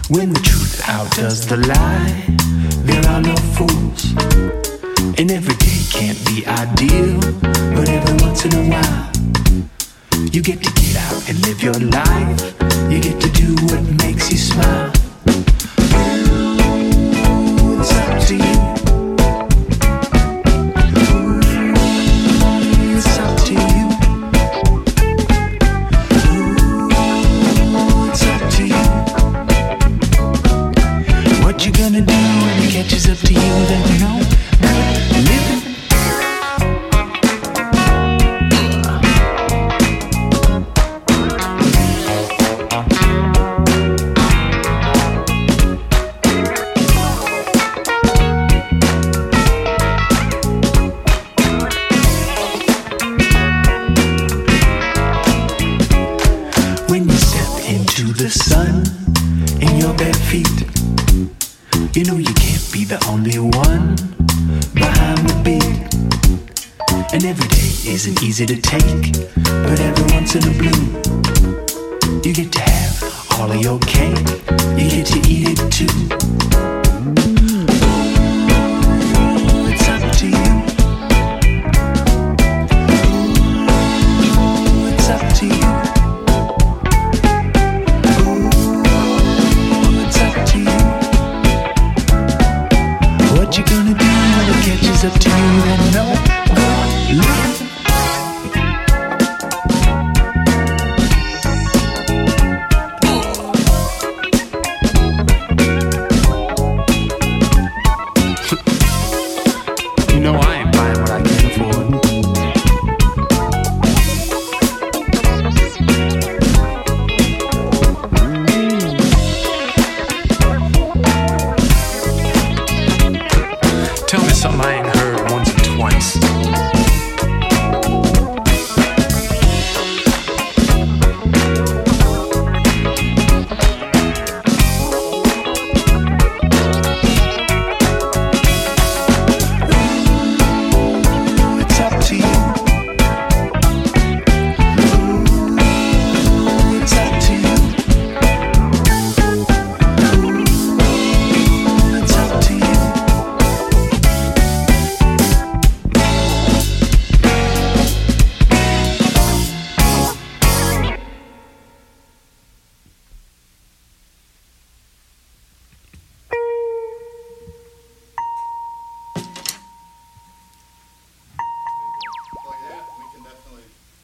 When the truth outdoes the lie, there are no fools. And every day can't be ideal, but every once in a while, you get to get out and live your life. You get to do what makes you smile. It's up to you. It's up to you. It's up to you. What you gonna do when it catches up to you? Then you know, living. The sun in your bare feet. You know you can't be the only one behind the beat. And every day isn't easy to take, but every once in a blue, you get to have all of your cake. You get to eat it too.